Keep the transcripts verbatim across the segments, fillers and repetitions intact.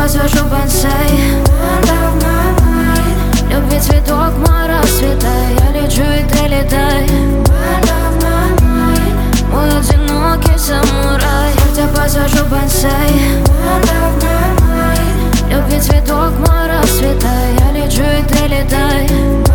посажу бонсай. Любви цветок, мой расцветай. Я лечу и ты летай. Мой одинокий самурай. Я тебя посажу бонсай. Любви цветок, мой расцветай. Я лечу и ты летай.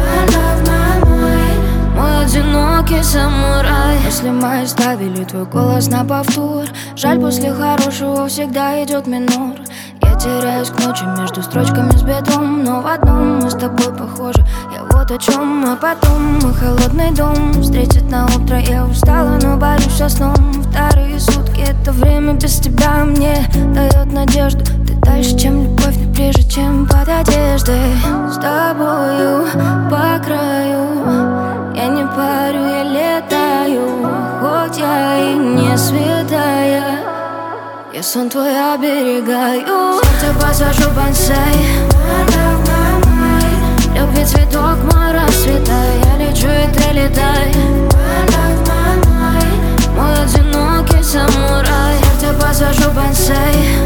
Мой одинокий самурай. Если мы ставили твой голос на повтор, жаль, после хорошего всегда идет минор. Я теряюсь к ночи между строчками с бедом, но в одном мы с тобой похожи. Я вот о чем, а потом мой холодный дом встретит на утро. Я устала, но борюсь со сном. Вторые сутки, это время без тебя мне дает надежду. Ты дальше, чем любовь, но ближе, чем под одеждой. С тобою по краю я не парю, я летаю. Хоть я и не святая, я сон твой оберегаю. Сердце посажу бонсай. Любви цветок, мой расцветай. Я лечу и ты летай. Мой одинокий самурай. Сердце посажу бонсай.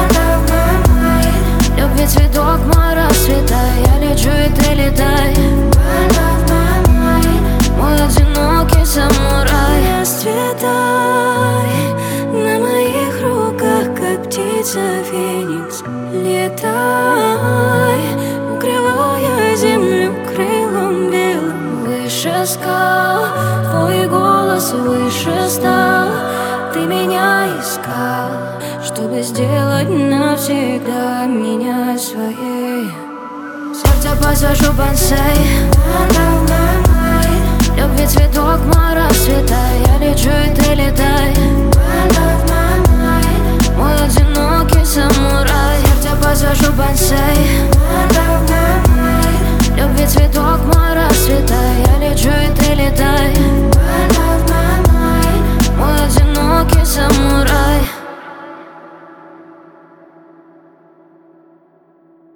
Любви цветок, мой расцветай. Я лечу и ты летай. Мой одинокий самурай. Расцветай на моих руках, как птица феникс. Летай, укрывая землю крылом белым. Выше скал, твой голос выше стал. Ты меня искал, чтобы сделать навсегда меня своей. Сердце посажу бонсай. Любви цветок, мой расцветай. Я лечу и ты летай. Мой одинокий самурай. Я тебя посажу бонсай.